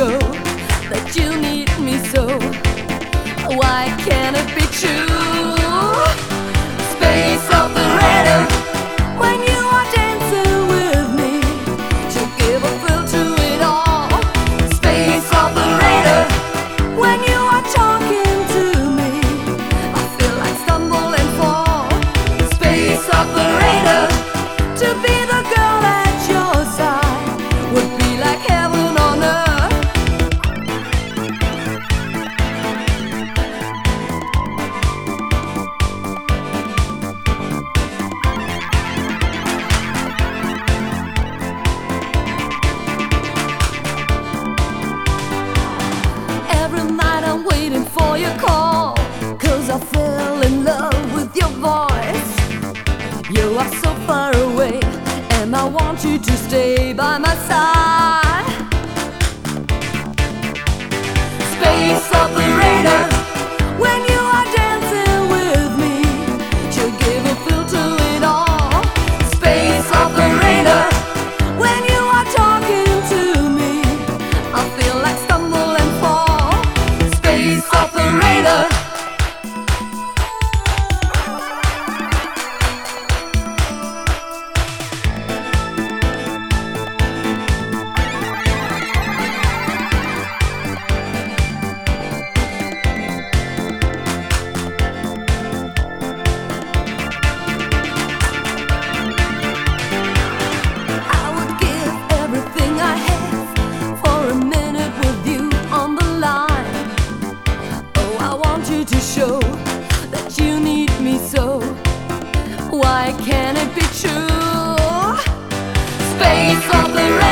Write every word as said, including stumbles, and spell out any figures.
show that you need me so. Why can't it be true? Space operator, when you are dancing with me, to give a thrill to it all. Space operator, when you are talking to me, I feel like stumble and fall. Space operator, to be the girl at your side would be like heaven on earth. Every night I'm waiting for your call, 'cause I fell in love with your voice. You are so far away, and I want you to stay by my side. Space operator, when you are dancing with me, you give a feel to it all. Space operator, when you are talking to me, I feel like stumble and fall. Space operator, to show that you need me so. Why can't it be true? Space operator.